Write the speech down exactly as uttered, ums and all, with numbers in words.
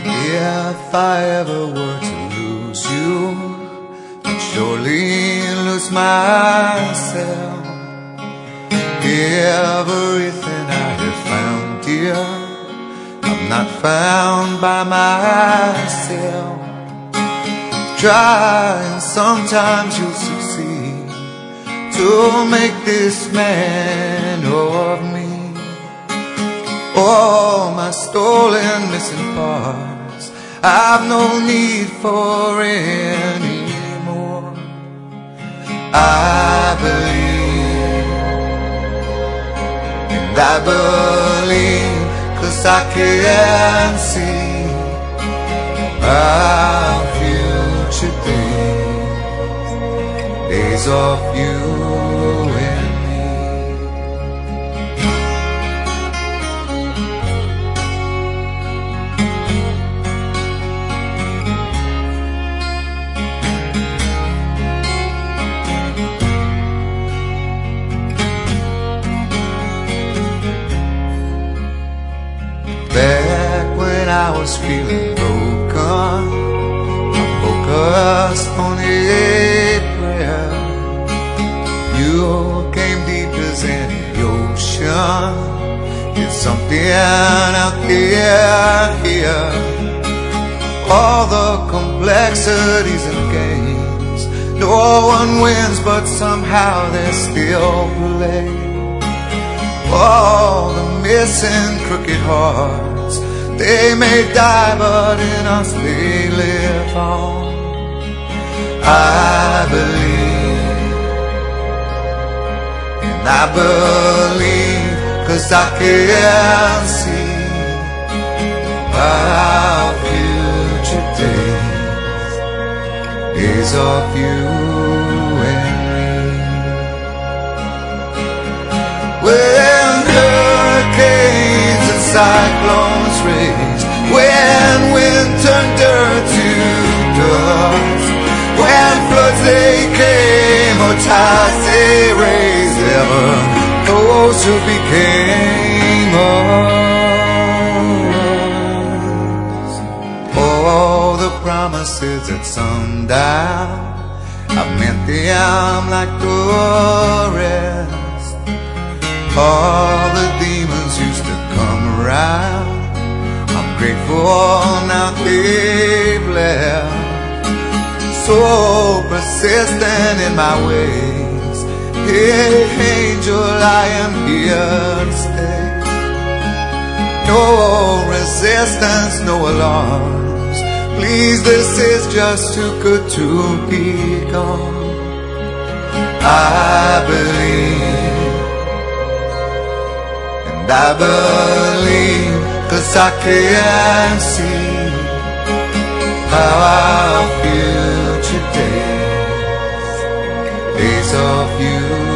If I ever were to lose you, I'd surely lose myself. Everything I have found here, I'm not found by myself. Try and sometimes you'll succeed to make this man of me. All my stolen missing parts, I've no need for anymore. I believe, and I believe, 'cause I can see our future days, days of you and me. Back when I was feeling broken, I focused on a prayer. You came deep as any ocean. It's something out there, here. All the complexities and games, no one wins, but somehow they still play. All the missing crooked hearts, they may die, but in us they live on. I believe, and I believe, 'cause I can see our future days, days of you and me. When hurricanes and cyclones rage, when wind turned dirt to dust, when floods they came or tides they raised, ever those who became us. All the promises at sundown, I meant them like the rest. All the demons used to come around, I'm grateful now they've left. So persistent in my ways, hey angel, I am here to stay. No resistance, no alarms, please, this is just too good to be gone. I believe, and I believe, 'cause I can see how our future days, days of you